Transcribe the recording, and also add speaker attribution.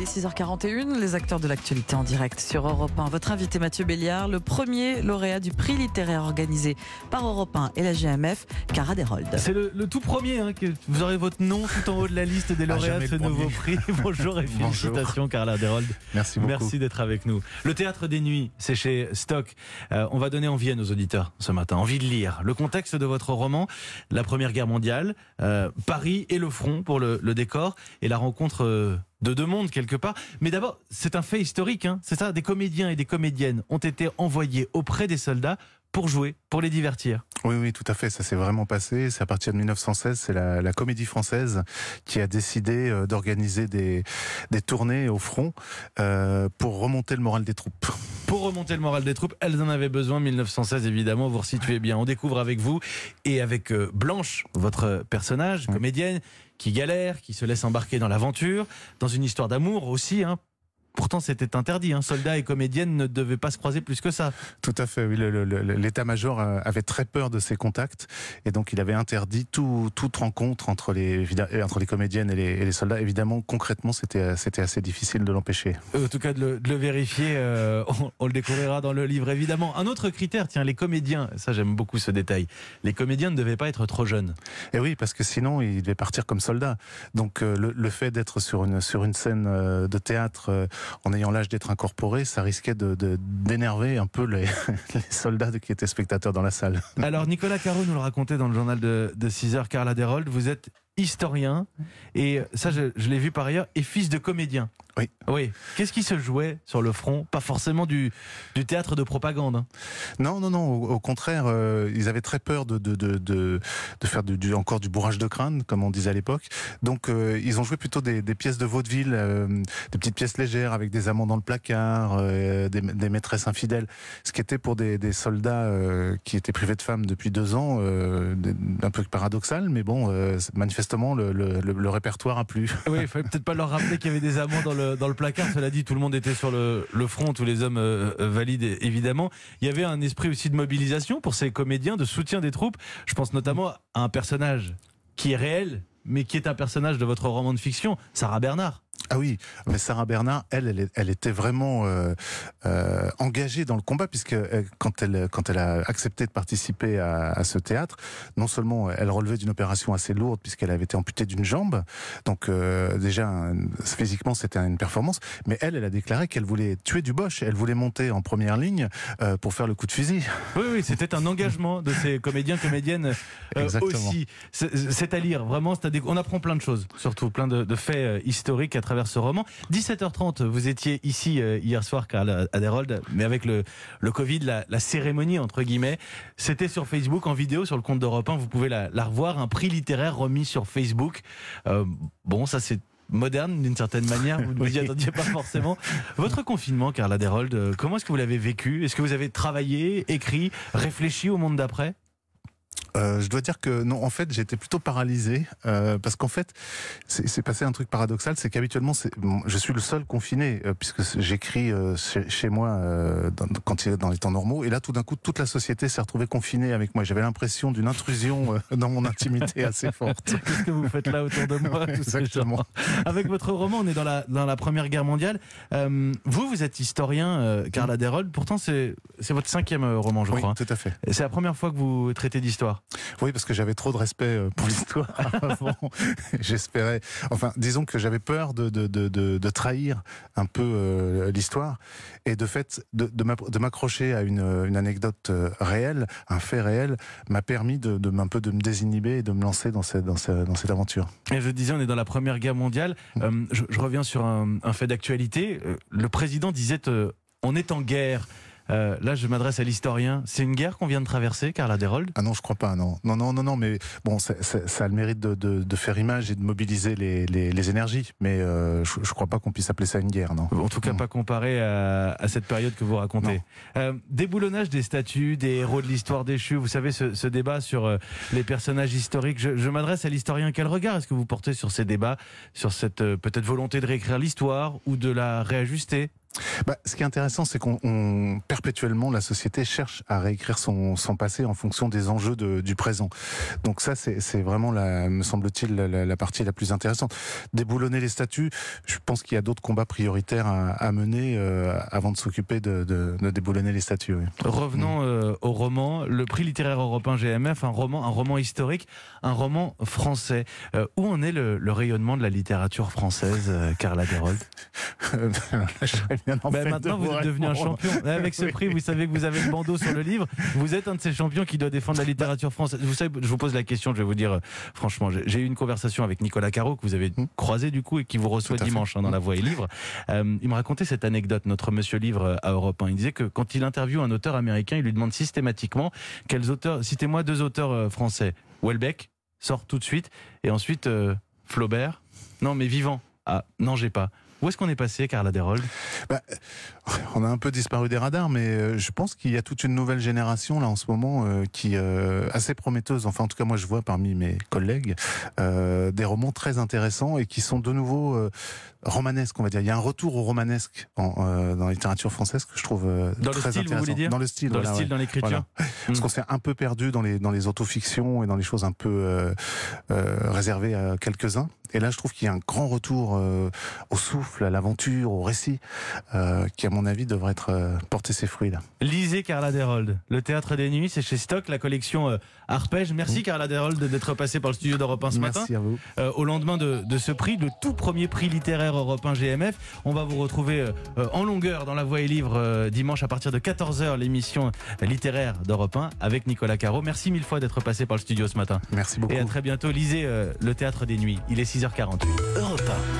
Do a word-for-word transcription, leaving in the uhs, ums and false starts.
Speaker 1: six heures quarante et une, les acteurs de l'actualité en direct sur Europe un. Votre invité Mathieu Béliard, le premier lauréat du prix littéraire organisé par Europe un et la G M F, Cara Desroldes.
Speaker 2: C'est le, le tout premier, hein, que vous aurez votre nom tout en haut de la liste des lauréats de ce nouveau prix. Bonjour et félicitations Cara Desroldes.
Speaker 3: Merci beaucoup.
Speaker 2: Merci d'être avec nous. Le Théâtre des Nuits, c'est chez Stock. Euh, on va donner envie à nos auditeurs ce matin, envie de lire. Le contexte de votre roman, la Première Guerre mondiale, euh, Paris et le front pour le, le décor et la rencontre euh, de deux mondes quelque part. Mais d'abord, c'est un fait historique, hein, c'est ça, des comédiens et des comédiennes ont été envoyés auprès des soldats pour jouer, pour les divertir.
Speaker 3: Oui, oui, tout à fait, ça s'est vraiment passé. C'est à partir de mille neuf cent seize, c'est la, la Comédie Française qui a décidé euh, d'organiser des, des tournées au front euh, pour remonter le moral des troupes.
Speaker 2: Pour remonter le moral des troupes, elles en avaient besoin. mille neuf cent seize, évidemment, vous resituez bien. On découvre avec vous et avec euh, Blanche, votre personnage,
Speaker 3: mmh.
Speaker 2: comédienne, qui galère, qui se laisse embarquer dans l'aventure, dans une histoire d'amour aussi, hein. Pourtant, c'était interdit. Hein. Soldats et comédiennes ne devaient pas se croiser plus que ça.
Speaker 3: Tout à fait, oui. Le, le, le, l'état-major avait très peur de ces contacts. Et donc, il avait interdit tout, toute rencontre entre les, entre les comédiennes et les, et les soldats. Évidemment, concrètement, c'était, c'était assez difficile de l'empêcher.
Speaker 2: En tout cas, de le, de le vérifier, euh, on, on le découvrira dans le livre, évidemment. Un autre critère, tiens, les comédiens. Ça, j'aime beaucoup ce détail. Les comédiens ne devaient pas être trop jeunes.
Speaker 3: Et oui, parce que sinon, ils devaient partir comme soldats. Donc, euh, le, le fait d'être sur une, sur une scène euh, de théâtre... Euh, en ayant l'âge d'être incorporé, ça risquait de, de, d'énerver un peu les, les soldats qui étaient spectateurs dans la salle.
Speaker 2: Alors Nicolas Caro nous le racontait dans le journal de, de six heures, Cara Desroldes, vous êtes historien, et ça je, je l'ai vu par ailleurs, et fils de comédien.
Speaker 3: Oui.
Speaker 2: Oui. Qu'est-ce qui se jouait sur le front? Pas forcément du, du théâtre de propagande. Hein.
Speaker 3: Non, non, non. Au, au contraire, euh, ils avaient très peur de, de, de, de, de faire du, du, encore du bourrage de crâne, comme on disait à l'époque. Donc, euh, ils ont joué plutôt des, des pièces de vaudeville, euh, des petites pièces légères avec des amants dans le placard, euh, des, des maîtresses infidèles. Ce qui était pour des, des soldats euh, qui étaient privés de femmes depuis deux ans, euh, un peu paradoxal, mais bon, euh, manifestement, le, le, le, le répertoire a plu.
Speaker 2: Oui, il fallait peut-être pas leur rappeler qu'il y avait des amants dans le dans le placard. Cela dit, tout le monde était sur le, le front, tous les hommes euh, valides évidemment. Il y avait un esprit aussi de mobilisation pour ces comédiens, de soutien des troupes. Je pense notamment à un personnage qui est réel, mais qui est un personnage de votre roman de fiction, Sarah Bernard.
Speaker 3: Ah oui, mais Sarah Bernard, elle, elle, elle était vraiment euh, euh, engagée dans le combat, puisque elle, quand elle quand elle a accepté de participer à, à ce théâtre, non seulement elle relevait d'une opération assez lourde, puisqu'elle avait été amputée d'une jambe, donc euh, déjà physiquement c'était une performance, mais elle, elle a déclaré qu'elle voulait tuer du Boche, elle voulait monter en première ligne euh, pour faire le coup de fusil.
Speaker 2: Oui, oui, c'était un engagement de ces comédiens, comédiennes euh, aussi. C'est, c'est à lire, vraiment, c'est à déc... on apprend plein de choses, surtout plein de, de faits euh, historiques à travers ce roman. dix-sept heures trente, vous étiez ici euh, hier soir, Cara Desroldes, mais avec le, le Covid, la, la cérémonie, entre guillemets, c'était sur Facebook, en vidéo, sur le compte d'Europe un, vous pouvez la, la revoir, un prix littéraire remis sur Facebook. Euh, bon, ça c'est moderne d'une certaine manière, vous ne vous y attendiez pas forcément. Votre confinement, Cara Desroldes, comment est-ce que vous l'avez vécu? Est-ce que vous avez travaillé, écrit, réfléchi au monde d'après?
Speaker 3: Euh, je dois dire que non, en fait, j'étais plutôt paralysé euh, parce qu'en fait, c'est, c'est passé un truc paradoxal, c'est qu'habituellement, c'est, bon, je suis le seul confiné euh, puisque j'écris euh, chez, chez moi euh, dans, quand il est dans les temps normaux, et là, tout d'un coup, toute la société s'est retrouvée confinée avec moi. J'avais l'impression d'une intrusion euh, dans mon intimité assez forte.
Speaker 2: Qu'est-ce que vous faites là autour de moi?
Speaker 3: Exactement.
Speaker 2: Avec votre roman, on est dans la dans la Première Guerre mondiale. Euh, vous, vous êtes historien, euh, Cara Desroldes. Pourtant, c'est c'est votre cinquième roman, je
Speaker 3: oui,
Speaker 2: crois.
Speaker 3: Tout à fait.
Speaker 2: Et c'est la première fois que vous traitez d'histoire.
Speaker 3: Oui, parce que j'avais trop de respect pour l'histoire avant. J'espérais. Enfin, disons que j'avais peur de, de, de, de, de trahir un peu euh, l'histoire. Et de fait, de, de m'accrocher à une, une anecdote réelle, un fait réel, m'a permis de, de, un peu de me désinhiber et de me lancer dans cette, dans cette, dans cette aventure.
Speaker 2: Et je disais, on est dans la Première Guerre mondiale. Euh, je, je reviens sur un, un fait d'actualité. Le président disait euh, on est en guerre. Euh, là, je m'adresse à l'historien. C'est une guerre qu'on vient de traverser, Cara Desroldes?
Speaker 3: Ah non, je crois pas, non. Non, non, non, non, mais bon, ça, ça, ça a le mérite de, de, de faire image et de mobiliser les, les, les énergies. Mais euh, je, je crois pas qu'on puisse appeler ça une guerre, non.
Speaker 2: En tout cas, non. Pas comparé à, à cette période que vous racontez. Euh, déboulonnage des statues, des héros de l'histoire déchue. Vous savez, ce, ce débat sur euh, les personnages historiques. Je, je m'adresse à l'historien. Quel regard est-ce que vous portez sur ces débats, sur cette euh, peut-être volonté de réécrire l'histoire ou de la réajuster?
Speaker 3: Bah, ce qui est intéressant, c'est qu'on on, perpétuellement, la société cherche à réécrire son, son passé en fonction des enjeux de, du présent. Donc ça, c'est, c'est vraiment, la, me semble-t-il, la, la partie la plus intéressante. Déboulonner les statuts, je pense qu'il y a d'autres combats prioritaires à, à mener euh, avant de s'occuper de, de, de déboulonner les statuts. Oui.
Speaker 2: Revenons euh, au roman, le prix littéraire européen G M F, un roman, un roman historique, un roman français. Euh, où en est le, le rayonnement de la littérature française, euh, Carla Derolde? Ben maintenant, vous êtes devenu un champion. Avec ce prix, vous savez que vous avez le bandeau sur le livre. Vous êtes un de ces champions qui doit défendre la littérature française. Vous savez, je vous pose la question, je vais vous dire, euh, franchement, j'ai, j'ai eu une conversation avec Nicolas Caro, que vous avez mmh. croisé du coup, et qui vous reçoit dimanche hein, dans mmh. La Voix et Livre. Euh, il me racontait cette anecdote, notre monsieur livre à Europe un. Il disait que quand il interviewe un auteur américain, il lui demande systématiquement quels auteurs, citez-moi deux auteurs euh, français. Houellebecq sort tout de suite, et ensuite euh, Flaubert. Non, mais vivant. Ah, non, j'ai pas. Où est-ce qu'on est passé, Carla Derolde?
Speaker 3: bah, On a un peu disparu des radars, mais euh, je pense qu'il y a toute une nouvelle génération là en ce moment euh, qui est euh, assez prometteuse. Enfin, en tout cas, moi, je vois parmi mes collègues euh, des romans très intéressants et qui sont de nouveau euh, romanesques, on va dire. Il y a un retour au romanesque en, euh, dans la littérature française que je trouve euh,
Speaker 2: dans
Speaker 3: très
Speaker 2: le style,
Speaker 3: intéressant.
Speaker 2: Vous voulez dire
Speaker 3: dans le style,
Speaker 2: dans
Speaker 3: voilà,
Speaker 2: le style,
Speaker 3: ouais.
Speaker 2: dans l'écriture.
Speaker 3: Voilà. Mmh. Parce qu'on s'est un peu perdu dans les dans les autofictions et dans les choses un peu euh, euh, réservées à quelques-uns. Et là, je trouve qu'il y a un grand retour euh, au souffle, à l'aventure, au récit, euh, qui, à mon avis, devrait être euh, porter ses fruits là.
Speaker 2: Lisez Carla Derolde. Le Théâtre des Nuits, c'est chez Stock, la collection euh, Arpège. Merci mmh. Carla Derolde d'être passée par le studio d'Europe un ce
Speaker 3: Merci
Speaker 2: matin.
Speaker 3: Merci à vous.
Speaker 2: Euh, au lendemain de, de ce prix, le tout premier prix littéraire Europe un G M F. On va vous retrouver euh, en longueur dans La Voix et Livre euh, dimanche à partir de quatorze heures, l'émission littéraire d'Europe un avec Nicolas Caro. Merci mille fois d'être passé par le studio ce matin.
Speaker 3: Merci beaucoup.
Speaker 2: Et à très bientôt. Lisez euh, Le Théâtre des Nuits. Il est six heures quarante-huit. Europe un.